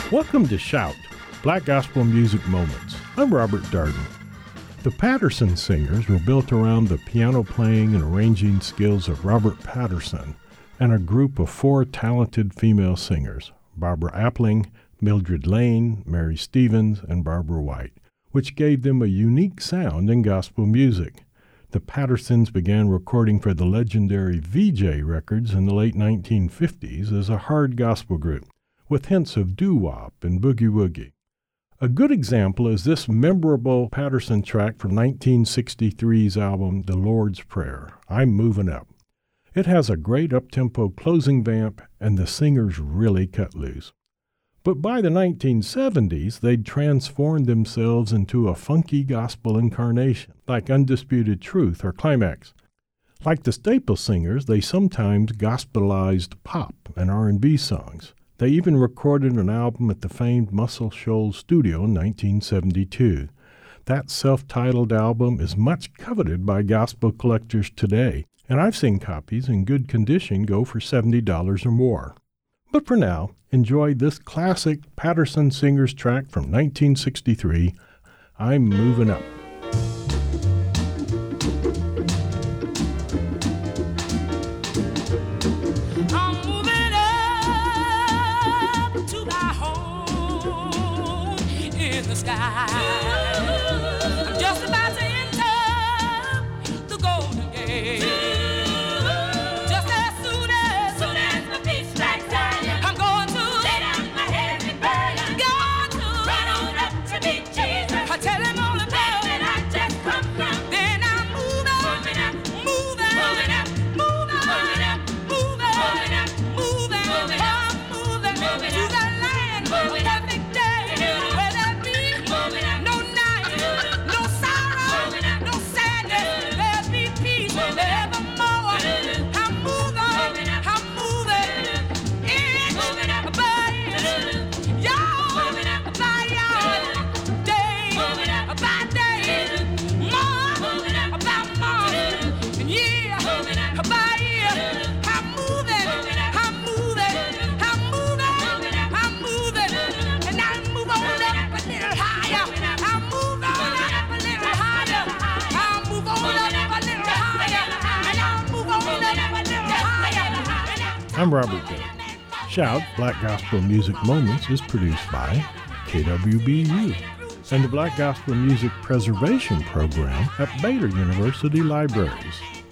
Welcome to Shout, Black Gospel Music Moments. I'm Robert Darden. The Patterson Singers were built around the piano playing and arranging skills of Robert Patterson and a group of 4 talented female singers, Barbara Appling, Mildred Lane, Mary Stevens, and Barbara White, which gave them a unique sound in gospel music. The Pattersons began recording for the legendary VJ Records in the late 1950s as a hard gospel group, with hints of doo-wop and boogie-woogie. A good example is this memorable Patterson track from 1963's album The Lord's Prayer, I'm Moving Up. It has a great up-tempo closing vamp, and the singers really cut loose. But by the 1970s, they'd transformed themselves into a funky gospel incarnation, like Undisputed Truth or Climax. Like the Staple Singers, they sometimes gospelized pop and R&B songs. They even recorded an album at the famed Muscle Shoals studio in 1972. That self-titled album is much coveted by gospel collectors today, and I've seen copies in good condition go for $70 or more. But for now, enjoy this classic Patterson Singers track from 1963, I'm Moving Up. I'm just about to enter the Golden Gate. Just as soon as my feet strike Zion, I'm going to lay down my heavy burden. Going to run on up to meet Jesus. I tell him all about that I just come from. Then I'm moving up, moving up, moving up, moving up, moving up, moving up, moving up to the land of perfect day. Where there be no night, no sorrow, no sadness. There'll be peace forevermore. I'm moving in by y'all, by y'all, day by day, month by month, and year by year. I'm moving, and I move on up a little higher. I move on up a little higher. I move on up a little higher. And I move on up a little higher. I'm Robert Darden. Shout, Black Gospel Music Moments is produced by KWBU and the Black Gospel Music Preservation Program at Baylor University Libraries.